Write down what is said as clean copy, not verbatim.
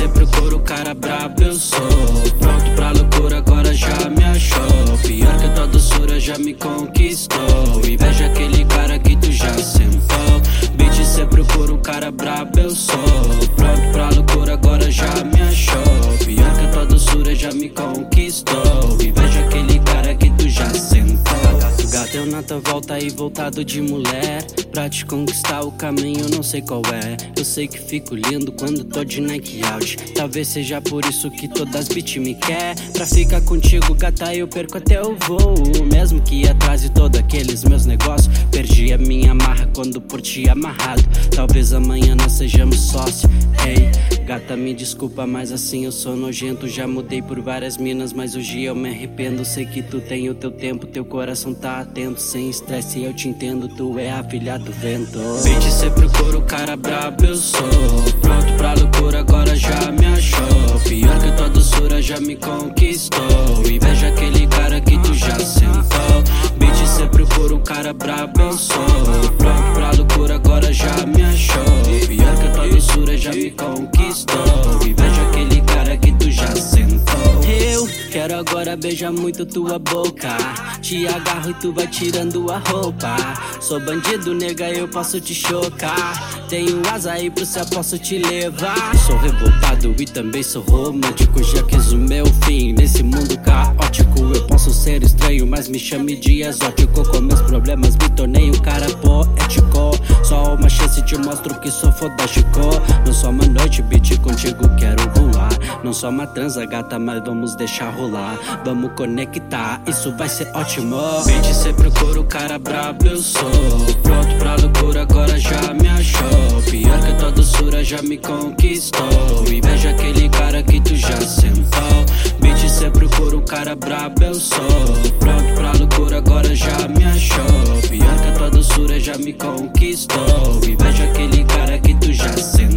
cê procura o cara brabo, eu sou pronto pra loucura, agora já me achou. Pior que a tua doçura já me conquistou. Inveja aquele cara que tu já sentou. Bitch, cê procura um cara brabo, eu sou pronto pra loucura, agora já me achou. Pior que a tua doçura já me conquistou. Inveja aquele cara que tu já sentou. Gato, eu na tua volta e voltado de mulher. Pra te conquistar o caminho não sei qual é. Eu sei que fico lindo quando tô de Nike Out. Talvez seja por isso que todas bitch me quer. Pra ficar contigo, gata, eu perco até o voo. Mesmo que atrase todos aqueles meus negócios. Perdi a minha marra quando por ti amarrado. Talvez amanhã nós sejamos sócios. Hey, gata, me desculpa, mas assim eu sou nojento. Já mudei por várias minas, mas hoje eu me arrependo. Sei que tu tem o teu tempo, teu coração tá atento. Sem estresse eu te entendo, tu é a filha do vento. Bitch, cê procura o cara brabo, eu sou pronto pra loucura, agora já me achou. Pior que a tua doçura já me conquistou. Inveja aquele cara que tu já sentou. Bitch, cê procura o cara brabo, eu sou pronto pra loucura, agora já me achou. Pior que a tua doçura já me conquistou. Inveja aquele cara que tu já sentou. Eu quero agora beijar muito tua boca. Te agarro e tu vai tirando a roupa. Sou bandido, nega, eu posso te chocar. Tenho asa aí pro céu, posso te levar. Sou revoltado e também sou romântico. Já quis o meu fim nesse mundo caótico. Eu posso ser estranho, mas me chame de exótico. Com meus problemas me tornei um cara poético. Só uma chance te mostro que sou fodástico. Não só uma noite, bitch, contigo quero voar. Não só uma transa, gata, mas vamos deixar rolar. Vamos conectar, isso vai ser ótimo. Bitch, cê procura o cara brabo, eu sou pronto pra loucura, agora já me achou. Pior que a tua doçura já me conquistou. Inveja aquele cara que tu já sentou. Bitch, cê procura o cara brabo, eu sou pronto pra loucura, agora já me achou. Pior que a tua doçura já me conquistou. Inveja aquele cara que tu já sentou.